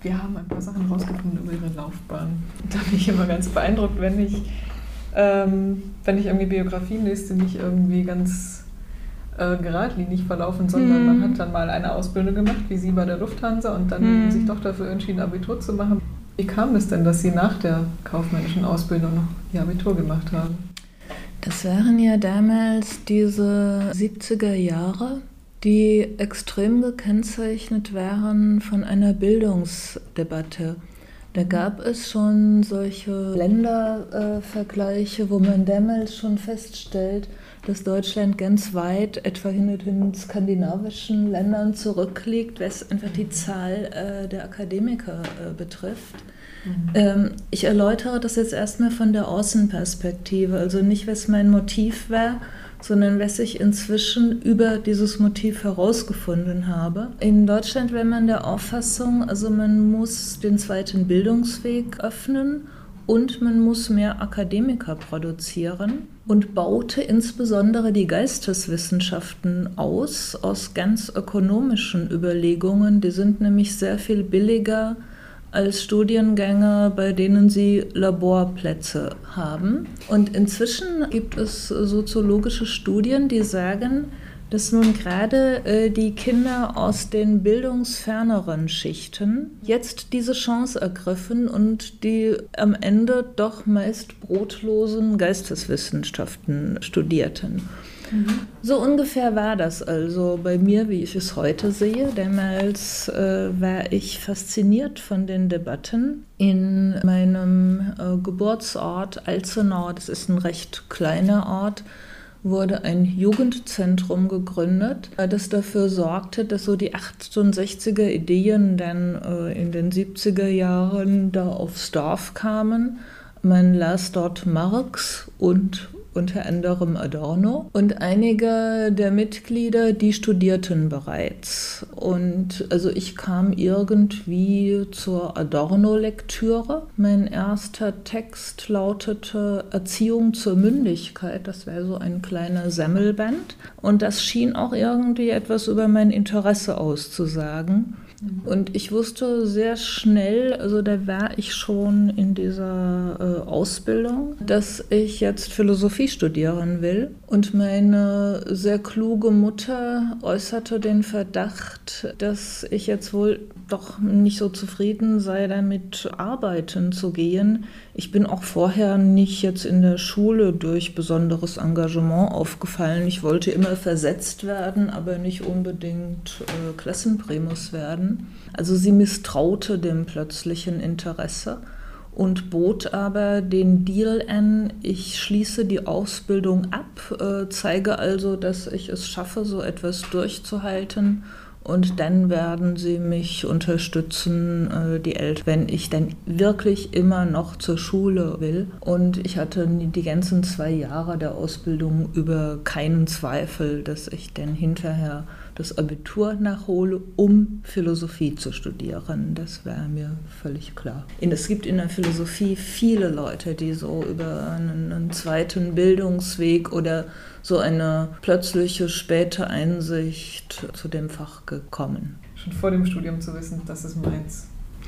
Wir haben ein paar Sachen rausgefunden über ihre Laufbahn. Da bin ich immer ganz beeindruckt, wenn ich irgendwie Biografien lese, die nicht irgendwie ganz geradlinig verlaufen, sondern man hat dann mal eine Ausbildung gemacht, wie Sie bei der Lufthansa, und dann sich doch dafür entschieden, Abitur zu machen. Wie kam es denn, dass Sie nach der kaufmännischen Ausbildung noch Ihr Abitur gemacht haben? Das waren ja damals diese 70er Jahre, die extrem gekennzeichnet waren von einer Bildungsdebatte. Da gab es schon solche Ländervergleiche, wo man damals schon feststellt, dass Deutschland ganz weit etwa hin den skandinavischen Ländern zurückliegt, was einfach die Zahl der Akademiker betrifft. Ich erläutere das jetzt erstmal von der Außenperspektive, also nicht, was mein Motiv war, sondern was ich inzwischen über dieses Motiv herausgefunden habe. In Deutschland wäre man der Auffassung, also man muss den zweiten Bildungsweg öffnen und man muss mehr Akademiker produzieren und baute insbesondere die Geisteswissenschaften aus ganz ökonomischen Überlegungen. Die sind nämlich sehr viel billiger als Studiengänge, bei denen sie Laborplätze haben. Und inzwischen gibt es soziologische Studien, die sagen, dass nun gerade die Kinder aus den bildungsferneren Schichten jetzt diese Chance ergriffen und die am Ende doch meist brotlosen Geisteswissenschaften studierten. So ungefähr war das also bei mir, wie ich es heute sehe. Damals war ich fasziniert von den Debatten. In meinem Geburtsort Alzenau, das ist ein recht kleiner Ort, wurde ein Jugendzentrum gegründet, das dafür sorgte, dass so die 68er Ideen dann in den 70er Jahren da aufs Dorf kamen. Man las dort Marx und unter anderem Adorno. Und einige der Mitglieder, die studierten bereits. Und also ich kam irgendwie zur Adorno-Lektüre. Mein erster Text lautete Erziehung zur Mündigkeit. Das wäre so ein kleiner Sammelband. Und das schien auch irgendwie etwas über mein Interesse auszusagen. Und ich wusste sehr schnell, also da war ich schon in dieser Ausbildung, dass ich jetzt Philosophie studieren will. Und meine sehr kluge Mutter äußerte den Verdacht, dass ich jetzt wohl doch nicht so zufrieden sei, damit arbeiten zu gehen. Ich bin auch vorher nicht jetzt in der Schule durch besonderes Engagement aufgefallen. Ich wollte immer versetzt werden, aber nicht unbedingt Klassenprimus werden. Also sie misstraute dem plötzlichen Interesse und bot aber den Deal an, ich schließe die Ausbildung ab, zeige also, dass ich es schaffe, so etwas durchzuhalten. Und dann werden sie mich unterstützen, die Eltern, wenn ich dann wirklich immer noch zur Schule will. Und ich hatte die ganzen 2 Jahre der Ausbildung über keinen Zweifel, dass ich dann hinterher das Abitur nachhole, um Philosophie zu studieren. Das war mir völlig klar. Es gibt in der Philosophie viele Leute, die so über einen zweiten Bildungsweg oder so eine plötzliche späte Einsicht zu dem Fach gekommen. Schon vor dem Studium zu wissen, das ist meins.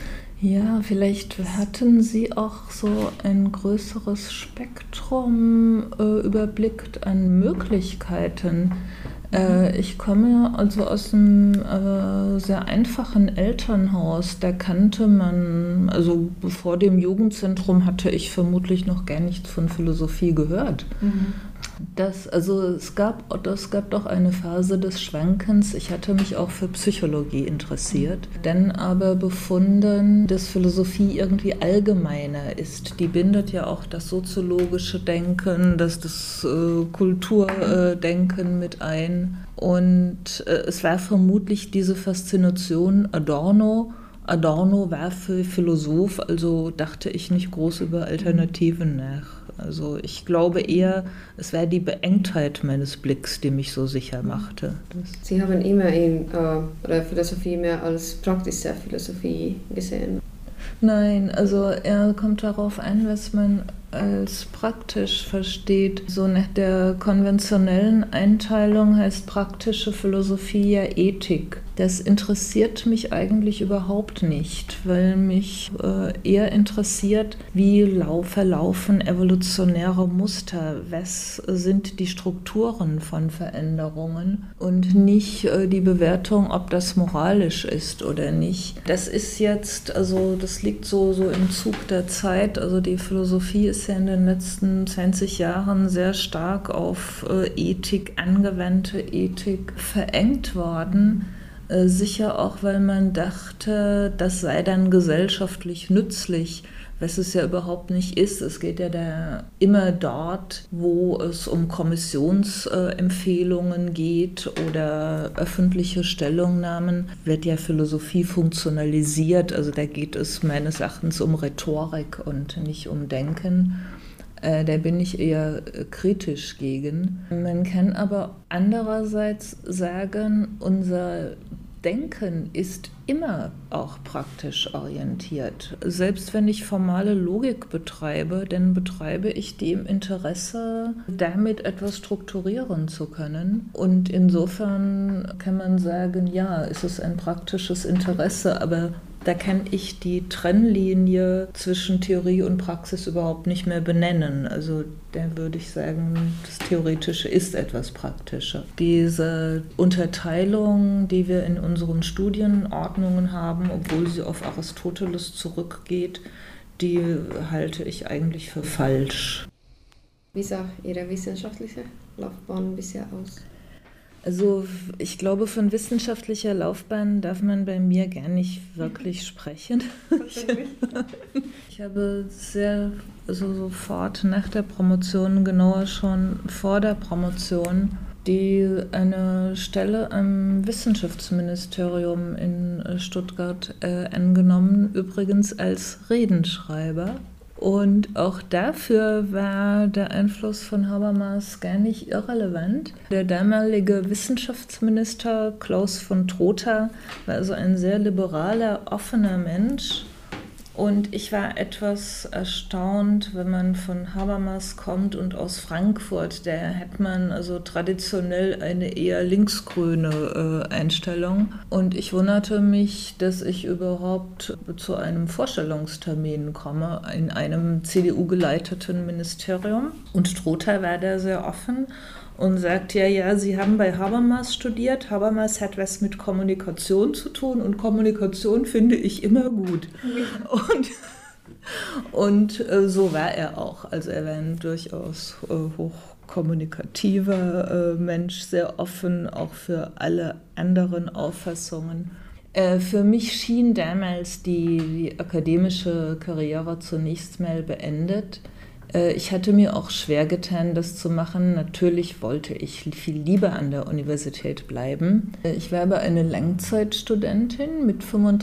Ja, vielleicht hatten Sie auch so ein größeres Spektrum überblickt an Möglichkeiten. Ich komme also aus einem sehr einfachen Elternhaus. Da kannte man, also vor dem Jugendzentrum hatte ich vermutlich noch gar nichts von Philosophie gehört. Es gab doch eine Phase des Schwankens. Ich hatte mich auch für Psychologie interessiert, dann aber befunden, dass Philosophie irgendwie allgemeiner ist. Die bindet ja auch das soziologische Denken, das Kulturdenken mit ein. Und es war vermutlich diese Faszination Adorno. Adorno war für Philosoph, also dachte ich nicht groß über Alternativen nach. Also ich glaube eher, es war die Beengtheit meines Blicks, die mich so sicher machte. Sie haben immer Philosophie mehr als praktische Philosophie gesehen? Nein, also er kommt darauf an, was man als praktisch versteht. So nach der konventionellen Einteilung heißt praktische Philosophie ja Ethik. Das interessiert mich eigentlich überhaupt nicht, weil mich eher interessiert, wie verlaufen evolutionäre Muster, was sind die Strukturen von Veränderungen und nicht die Bewertung, ob das moralisch ist oder nicht. Das ist jetzt, also das liegt so im Zug der Zeit, also die Philosophie ist ja in den letzten 20 Jahren sehr stark auf Ethik, angewandte Ethik verengt worden. Sicher auch, weil man dachte, das sei dann gesellschaftlich nützlich, was es ja überhaupt nicht ist. Es geht ja da immer dort, wo es um Kommissionsempfehlungen geht oder öffentliche Stellungnahmen, wird ja Philosophie funktionalisiert. Also da geht es meines Erachtens um Rhetorik und nicht um Denken. Da bin ich eher kritisch gegen. Man kann aber andererseits sagen, unser Denken ist immer auch praktisch orientiert. Selbst wenn ich formale Logik betreibe, dann betreibe ich die im Interesse, damit etwas strukturieren zu können. Und insofern kann man sagen, ja, es ist ein praktisches Interesse, aber da kann ich die Trennlinie zwischen Theorie und Praxis überhaupt nicht mehr benennen. Also da würde ich sagen, das Theoretische ist etwas praktischer. Diese Unterteilung, die wir in unseren Studienordnungen haben, obwohl sie auf Aristoteles zurückgeht, die halte ich eigentlich für falsch. Wie sah Ihre wissenschaftliche Laufbahn bisher aus? Also ich glaube, von wissenschaftlicher Laufbahn darf man bei mir gar nicht wirklich sprechen. Ich habe sofort nach der Promotion, genauer schon vor der Promotion, eine Stelle am Wissenschaftsministerium in Stuttgart angenommen, übrigens als Redenschreiber. Und auch dafür war der Einfluss von Habermas gar nicht irrelevant. Der damalige Wissenschaftsminister Klaus von Trotha war also ein sehr liberaler, offener Mensch. Und ich war etwas erstaunt, wenn man von Habermas kommt und aus Frankfurt. Da hat man also traditionell eine eher linksgrüne Einstellung. Und ich wunderte mich, dass ich überhaupt zu einem Vorstellungstermin komme in einem CDU-geleiteten Ministerium. Und Trotha war da sehr offen und sagt, ja, Sie haben bei Habermas studiert. Habermas hat was mit Kommunikation zu tun und Kommunikation finde ich immer gut. Und so war er auch. Also er war ein durchaus hochkommunikativer Mensch, sehr offen auch für alle anderen Auffassungen. Für mich schien damals die akademische Karriere zunächst mal beendet. Ich hatte mir auch schwer getan, das zu machen. Natürlich wollte ich viel lieber an der Universität bleiben. Ich war aber eine Langzeitstudentin mit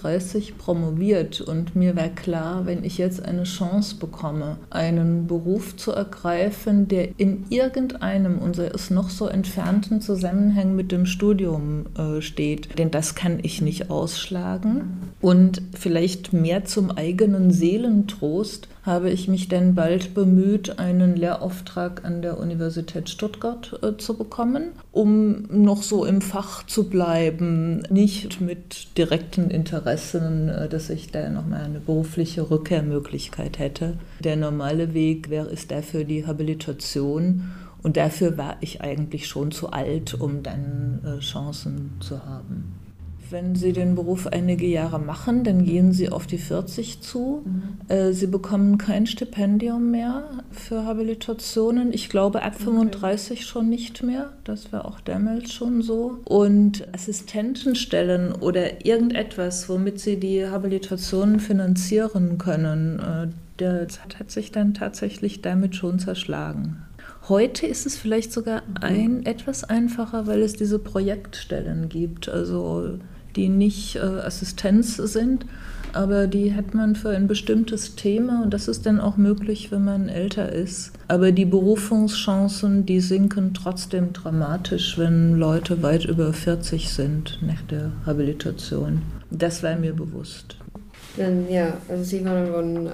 35 promoviert und mir war klar, wenn ich jetzt eine Chance bekomme, einen Beruf zu ergreifen, der in irgendeinem, und sei es noch so entfernten Zusammenhang mit dem Studium steht, denn das kann ich nicht ausschlagen. Und vielleicht mehr zum eigenen Seelentrost habe ich mich dann bald bemüht, einen Lehrauftrag an der Universität Stuttgart zu bekommen, um noch so im Fach zu bleiben, nicht mit direkten Interessen, dass ich da nochmal eine berufliche Rückkehrmöglichkeit hätte. Der normale Weg ist dafür die Habilitation und dafür war ich eigentlich schon zu alt, um dann Chancen zu haben. Wenn Sie den Beruf einige Jahre machen, dann gehen Sie auf die 40 zu. Sie bekommen kein Stipendium mehr für Habilitationen. Ich glaube, ab 35 schon nicht mehr. Das war auch damals schon so. Und Assistentenstellen oder irgendetwas, womit Sie die Habilitationen finanzieren können, das hat sich dann tatsächlich damit schon zerschlagen. Heute ist es vielleicht sogar etwas einfacher, weil es diese Projektstellen gibt, also die nicht Assistenz sind, aber die hat man für ein bestimmtes Thema und das ist dann auch möglich, wenn man älter ist. Aber die Berufungschancen, die sinken trotzdem dramatisch, wenn Leute weit über 40 sind nach der Habilitation. Das war mir bewusst. Ja, also Sie waren von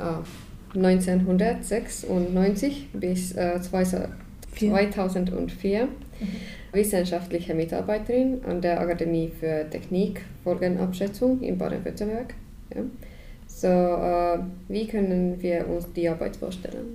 1996 bis 2004 wissenschaftliche Mitarbeiterin an der Akademie für Technik, Folgenabschätzung in Baden-Württemberg. Ja. So, wie können wir uns die Arbeit vorstellen?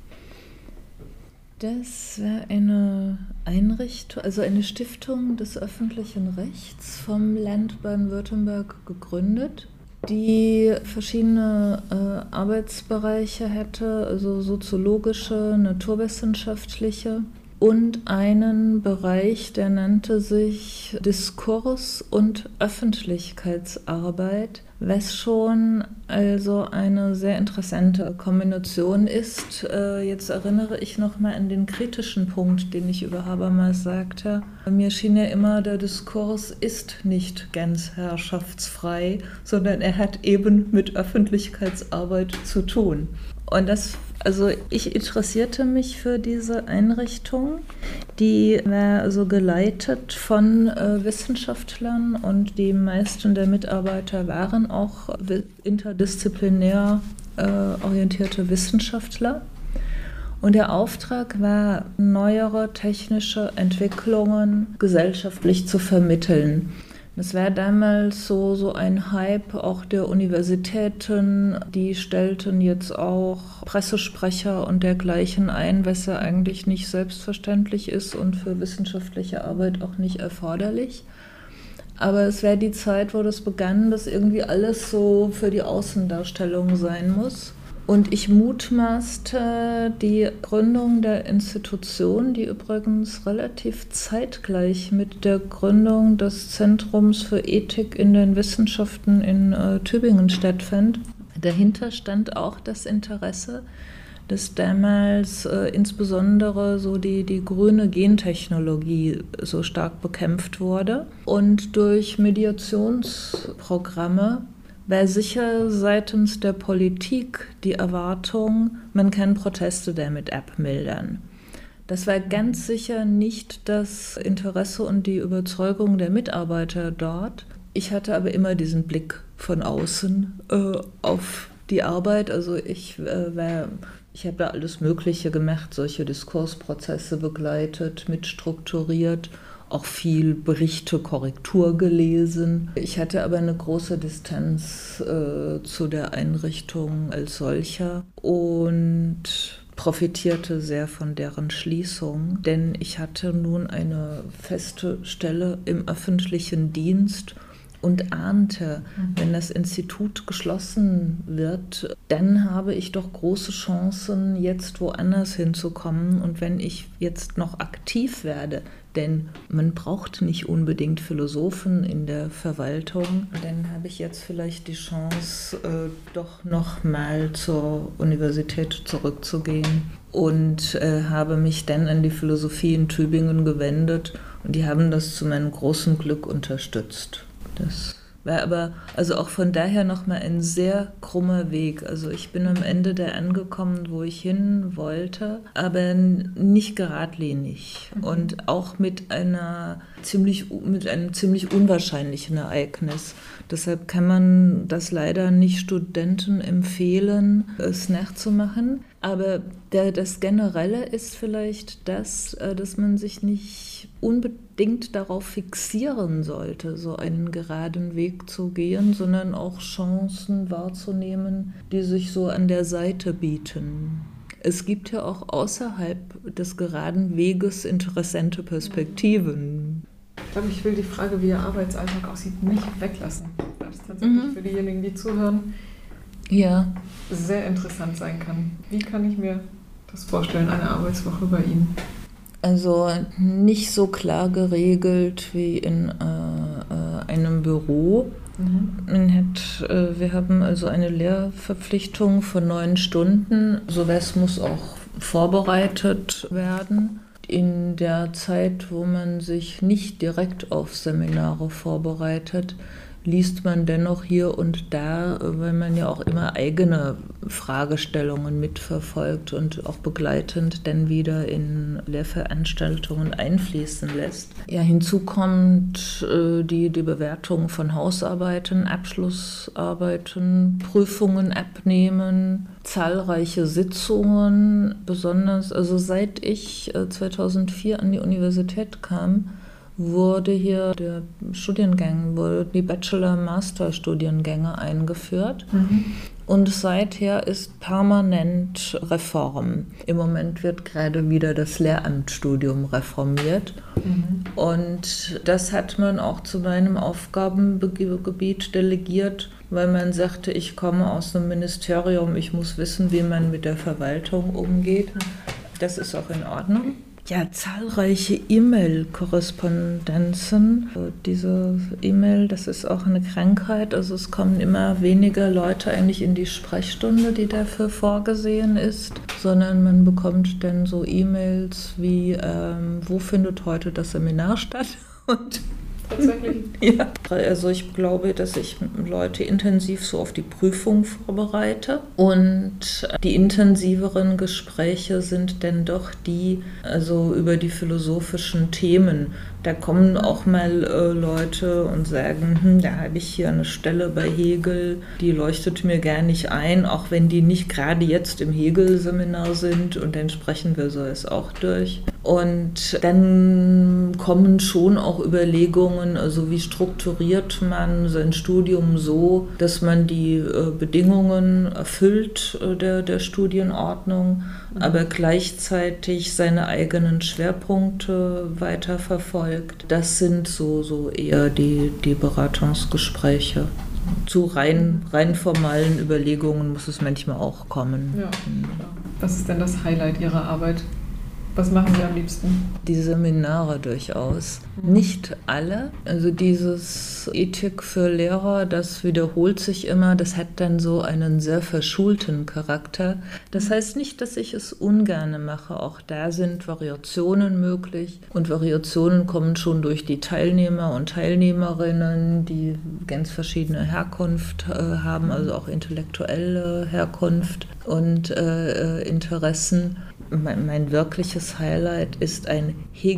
Das wäre eine Einrichtung, also eine Stiftung des öffentlichen Rechts vom Land Baden-Württemberg gegründet, die verschiedene Arbeitsbereiche hätte, also soziologische, naturwissenschaftliche und einen Bereich, der nannte sich Diskurs- und Öffentlichkeitsarbeit, was schon also eine sehr interessante Kombination ist. Jetzt erinnere ich nochmal an den kritischen Punkt, den ich über Habermas sagte. Mir schien ja immer, der Diskurs ist nicht ganz herrschaftsfrei, sondern er hat eben mit Öffentlichkeitsarbeit zu tun. Und also ich interessierte mich für diese Einrichtung, die war also geleitet von Wissenschaftlern und die meisten der Mitarbeiter waren auch interdisziplinär orientierte Wissenschaftler. Und der Auftrag war, neuere technische Entwicklungen gesellschaftlich zu vermitteln. Das war damals so ein Hype auch der Universitäten, die stellten jetzt auch Pressesprecher und dergleichen ein, was ja eigentlich nicht selbstverständlich ist und für wissenschaftliche Arbeit auch nicht erforderlich. Aber es wäre die Zeit, wo das begann, dass irgendwie alles so für die Außendarstellung sein muss. Und ich mutmaßte die Gründung der Institution, die übrigens relativ zeitgleich mit der Gründung des Zentrums für Ethik in den Wissenschaften in Tübingen stattfand. Dahinter stand auch das Interesse, dass damals insbesondere so die grüne Gentechnologie so stark bekämpft wurde. Und durch Mediationsprogramme war sicher seitens der Politik die Erwartung, man kann Proteste damit abmildern. Das war ganz sicher nicht das Interesse und die Überzeugung der Mitarbeiter dort. Ich hatte aber immer diesen Blick von außen auf die Arbeit. Also ich habe da alles Mögliche gemacht, solche Diskursprozesse begleitet, mitstrukturiert, auch viel Berichte, Korrektur gelesen. Ich hatte aber eine große Distanz zu der Einrichtung als solcher und profitierte sehr von deren Schließung, denn ich hatte nun eine feste Stelle im öffentlichen Dienst und ahnte, wenn das Institut geschlossen wird, dann habe ich doch große Chancen, jetzt woanders hinzukommen. Und wenn ich jetzt noch aktiv werde, denn man braucht nicht unbedingt Philosophen in der Verwaltung, dann habe ich jetzt vielleicht die Chance, doch noch mal zur Universität zurückzugehen und habe mich dann an die Philosophie in Tübingen gewendet und die haben das zu meinem großen Glück unterstützt. Das war aber also auch von daher nochmal ein sehr krummer Weg. Also ich bin am Ende da angekommen, wo ich hin wollte, aber nicht geradlinig und auch mit einem ziemlich unwahrscheinlichen Ereignis. Deshalb kann man das leider nicht Studenten empfehlen, es nachzumachen. Aber das Generelle ist vielleicht das, dass man sich nicht unbedingt darauf fixieren sollte, so einen geraden Weg zu gehen, sondern auch Chancen wahrzunehmen, die sich so an der Seite bieten. Es gibt ja auch außerhalb des geraden Weges interessante Perspektiven. Ich glaube, ich will die Frage, wie Ihr Arbeitsalltag aussieht, nicht weglassen. Weil es tatsächlich für diejenigen, die zuhören, sehr interessant sein kann. Wie kann ich mir das vorstellen, eine Arbeitswoche bei Ihnen? Also nicht so klar geregelt wie in einem Büro. Wir haben also eine Lehrverpflichtung von 9 Stunden. Sowas muss auch vorbereitet werden. In der Zeit, wo man sich nicht direkt auf Seminare vorbereitet, liest man dennoch hier und da, weil man ja auch immer eigene Fragestellungen mitverfolgt und auch begleitend dann wieder in Lehrveranstaltungen einfließen lässt. Ja, hinzu kommt die Bewertung von Hausarbeiten, Abschlussarbeiten, Prüfungen abnehmen, zahlreiche Sitzungen, besonders, also seit ich 2004 an die Universität kam, wurde hier die Bachelor-Master-Studiengänge eingeführt. Und seither ist permanent Reform. Im Moment wird gerade wieder das Lehramtsstudium reformiert. Und das hat man auch zu meinem Aufgabengebiet delegiert, weil man sagte, ich komme aus einem Ministerium, ich muss wissen, wie man mit der Verwaltung umgeht. Das ist auch in Ordnung. Ja, zahlreiche E-Mail-Korrespondenzen. Diese E-Mail, das ist auch eine Krankheit. Also es kommen immer weniger Leute eigentlich in die Sprechstunde, die dafür vorgesehen ist, sondern man bekommt dann so E-Mails wie, wo findet heute das Seminar statt? Und tatsächlich? Ja, also ich glaube, dass ich Leute intensiv so auf die Prüfung vorbereite und die intensiveren Gespräche sind dann doch die, also über die philosophischen Themen. Da kommen auch mal Leute und sagen, da habe ich hier eine Stelle bei Hegel, die leuchtet mir gar nicht ein, auch wenn die nicht gerade jetzt im Hegel-Seminar sind und dann sprechen wir so es auch durch. Und dann kommen schon auch Überlegungen, also wie strukturiert man sein Studium so, dass man die Bedingungen erfüllt der Studienordnung, aber gleichzeitig seine eigenen Schwerpunkte weiterverfolgt. Das sind so eher die Beratungsgespräche. Zu rein formalen Überlegungen muss es manchmal auch kommen. Ja, klar. Was ist denn das Highlight Ihrer Arbeit? Was machen Sie am liebsten? Die Seminare durchaus. Nicht alle. Also dieses Ethik für Lehrer, das wiederholt sich immer. Das hat dann so einen sehr verschulten Charakter. Das heißt nicht, dass ich es ungern mache. Auch da sind Variationen möglich. Und Variationen kommen schon durch die Teilnehmer und Teilnehmerinnen, die ganz verschiedene Herkunft haben, also auch intellektuelle Herkunft und Interessen. Mein wirkliches Highlight ist ein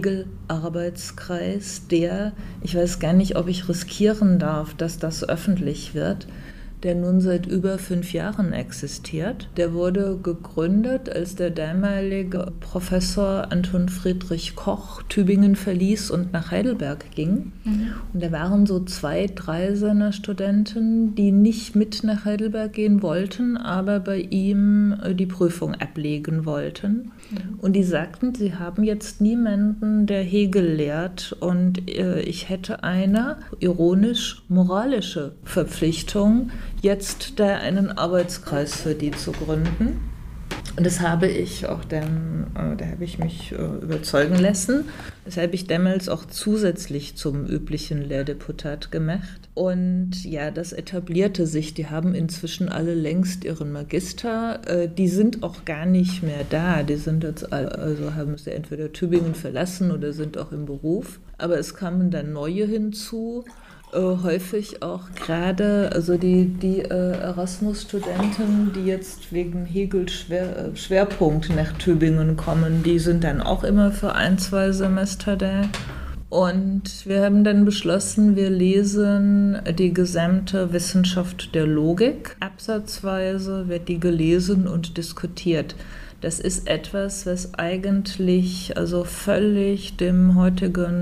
Hegel-Arbeitskreis, der, ich weiß gar nicht, ob ich riskieren darf, dass das öffentlich wird, der nun seit über 5 Jahren existiert. Der wurde gegründet, als der damalige Professor Anton Friedrich Koch Tübingen verließ und nach Heidelberg ging. Und da waren so 2, 3 seiner Studenten, die nicht mit nach Heidelberg gehen wollten, aber bei ihm die Prüfung ablegen wollten. Und die sagten, sie haben jetzt niemanden, der Hegel lehrt und ich hätte eine ironisch moralische Verpflichtung, jetzt da einen Arbeitskreis für die zu gründen. Und das habe ich auch dann, da habe ich mich überzeugen lassen. Das habe ich damals auch zusätzlich zum üblichen Lehrdeputat gemacht. Und ja, das etablierte sich. Die haben inzwischen alle längst ihren Magister. Die sind auch gar nicht mehr da. Die sind jetzt, also haben sie entweder Tübingen verlassen oder sind auch im Beruf. Aber es kamen dann neue hinzu. Häufig auch gerade, also die Erasmus-Studenten, die jetzt wegen Hegels Schwerpunkt nach Tübingen kommen, die sind dann auch immer für 1, 2 Semester da. Und wir haben dann beschlossen, wir lesen die gesamte Wissenschaft der Logik. Absatzweise wird die gelesen und diskutiert. Das ist etwas, was eigentlich also völlig dem heutigen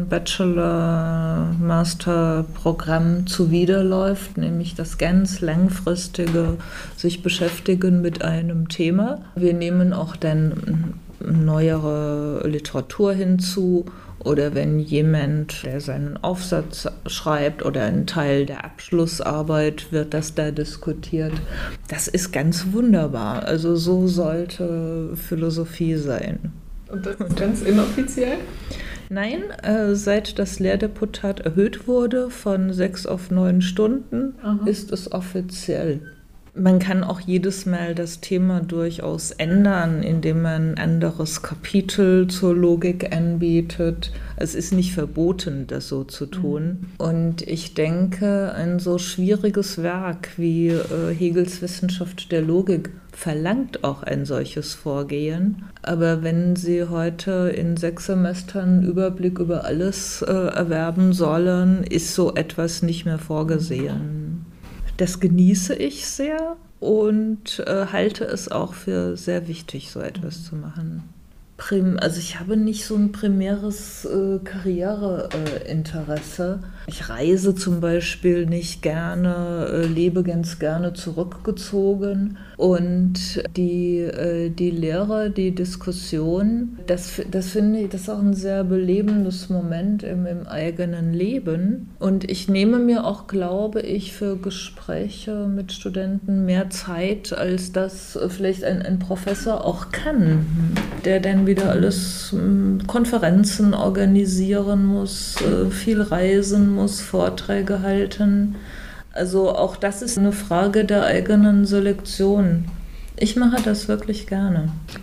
Bachelor-Master-Programm zuwiderläuft, nämlich das ganz langfristige sich beschäftigen mit einem Thema. Wir nehmen auch dann neuere Literatur hinzu. Oder wenn jemand, der seinen Aufsatz schreibt oder einen Teil der Abschlussarbeit, wird das da diskutiert. Das ist ganz wunderbar. Also so sollte Philosophie sein. Und das ist ganz inoffiziell? Nein, seit das Lehrdeputat erhöht wurde von 6 auf 9 Stunden, ist es offiziell. Man kann auch jedes Mal das Thema durchaus ändern, indem man ein anderes Kapitel zur Logik anbietet. Es ist nicht verboten, das so zu tun. Und ich denke, ein so schwieriges Werk wie Hegels Wissenschaft der Logik verlangt auch ein solches Vorgehen. Aber wenn Sie heute in 6 Semestern Überblick über alles erwerben sollen, ist so etwas nicht mehr vorgesehen. Das genieße ich sehr und halte es auch für sehr wichtig, so etwas zu machen. Also ich habe nicht so ein primäres Karriereinteresse. Ich reise zum Beispiel nicht gerne, lebe ganz gerne zurückgezogen. Und die Lehre, die Diskussion, das finde ich, das ist auch ein sehr belebendes Moment im eigenen Leben. Und ich nehme mir auch, glaube ich, für Gespräche mit Studenten mehr Zeit, als das vielleicht ein Professor auch kann, der dann wieder alles Konferenzen organisieren muss, viel reisen muss, Vorträge halten. Also auch das ist eine Frage der eigenen Selektion. Ich mache das wirklich gerne.